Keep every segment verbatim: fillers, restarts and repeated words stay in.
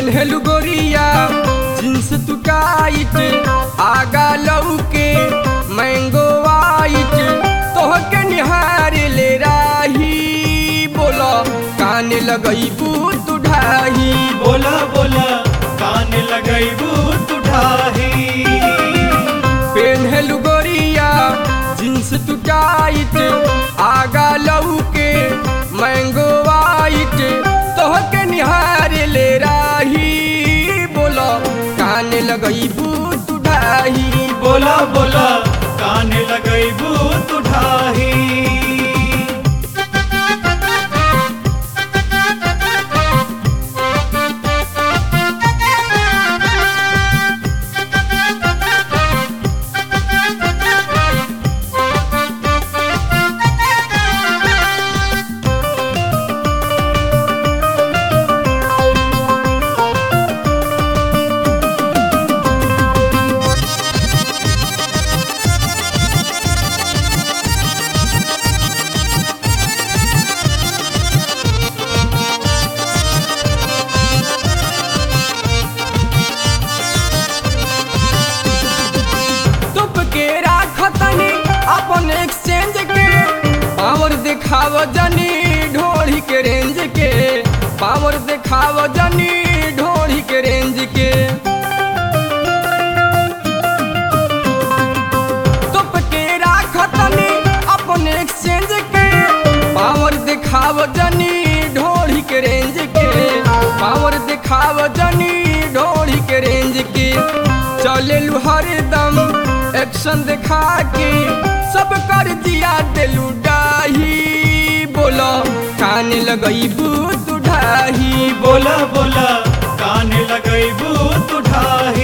पेन्हलु गोरिया जींस तू टाइट आगा लौके मैंगो वाइट तोहके निहार ले राही बोला कान लगैबू तू ढाही बोला बोला कान लगैबू तू ढाही। पेन्हलु गोरिया जींस तू टाइट आगा लौके मैंगो वाइट तोहके निहार ले राही बोला कान लगैबू तू ढाही बोला बोला कान लगैबू तू ढाही। अपन एक्सचेंज के पावर दिखाव जनी ढोड़ी के रेंज के पावर दिखाव जनी ढोड़ी के रेंज के तुप के राखतनी अपन एक्सचेंज के पावर दिखाव जनी ढोड़ी के रेंज के पावर दिखाव जनी ढोड़ी के रेंज के चलेलू हरदम एक्शन दिखा के सब कर दिया दिलू डाही बोला कान लगैबू तू ढाही बोला बोला कान लगैबू तू ढाही।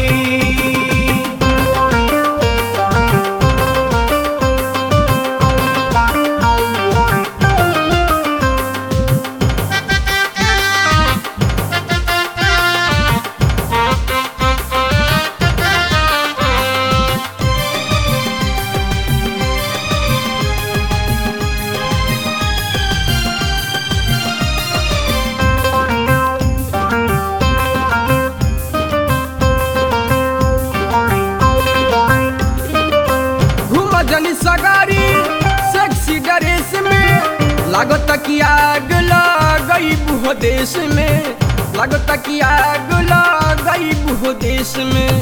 जनी सगारी सेक्सी ड्रेस में लागत की आग लगई बुह देश में लागत की आग लगई बुह देश में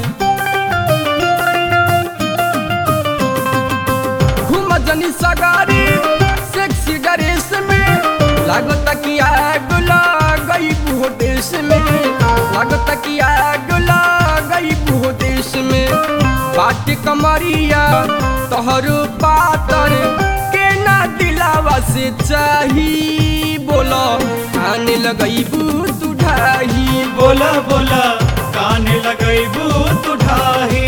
घूम जनी सगारी सेक्सी ड्रेस में लागत की आग लगई बुह देश में लागत की आग लगई बुह देश में बाट कमरिया तोहरो पातर के ना दिलावा से चाही बोला कान लगैबू तू ढाही बोला बोला कान लगैबू तू ढाही।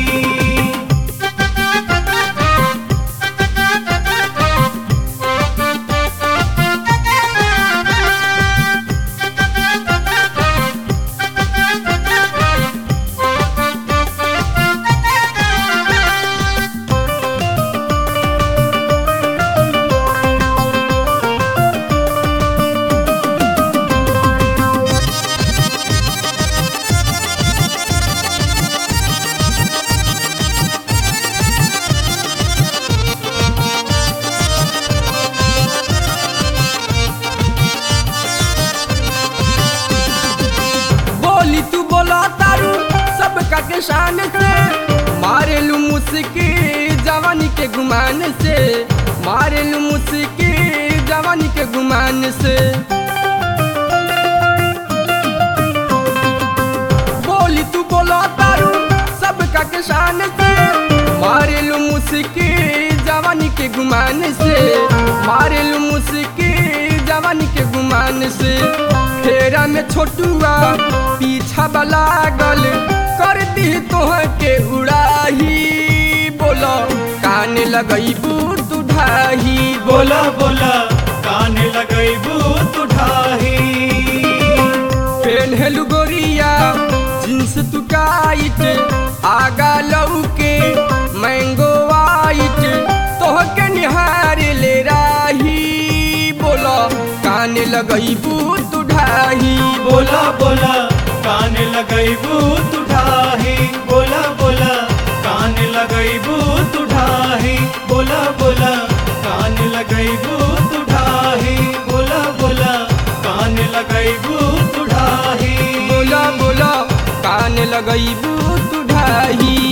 के शान से मारेलू मुस्की जवानी के गुमान से मारेलू मुस्की जवानी के गुमान से बोली तू बोला तारू सबका के शान से मारेलू मुस्की जवानी के गुमान से मारेलू मुस्की जवानी के गुमान से फेरा में छोटुआ पीछा बला गल कर दी तोह के उड़ाही बोला कान लगैबू तू ढाही बोला बोला कान लगैबू तू ढाही। पेन्हलु गोरिया जींस तू टाइट आगा लौके मैंगो वाइट तोहके निहार ले राही बोला कान लगैबू तू ढाही बोला बोला कान लगैबू तू ढाही बोला बोला कान लगैबू तू ढाही बोला बोला कान लगैबू तू ढाही बोला बोला कान लगैबू तू ढाही बोला बोला कान लगैबू तू ढाही